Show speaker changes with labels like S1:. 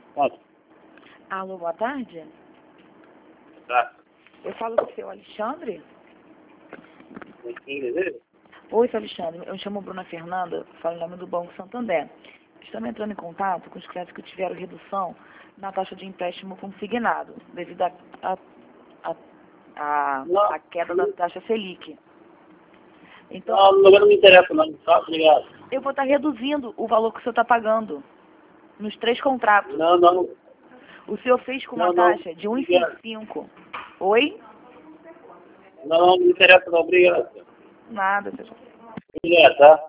S1: Pode.
S2: Alô, boa tarde.
S1: Tá.
S2: Eu falo com o seu Alexandre?
S1: Entendeu?
S2: Oi, seu Alexandre. Eu me chamo Bruna Fernanda, falo em nome do Banco Santander. Estamos entrando em contato com os clientes que tiveram redução na taxa de empréstimo consignado, devido à queda da taxa Selic. Então,
S1: Não me interessa não, tá? Obrigado.
S2: eu vou estar reduzindo o valor que o senhor está pagando nos 3 contratos.
S1: Não.
S2: O senhor fez com uma
S1: Não.
S2: taxa de 1,65. Oi?
S1: Não me interessa não, obrigado.
S2: Nada, senhor.
S1: Obrigado, tá?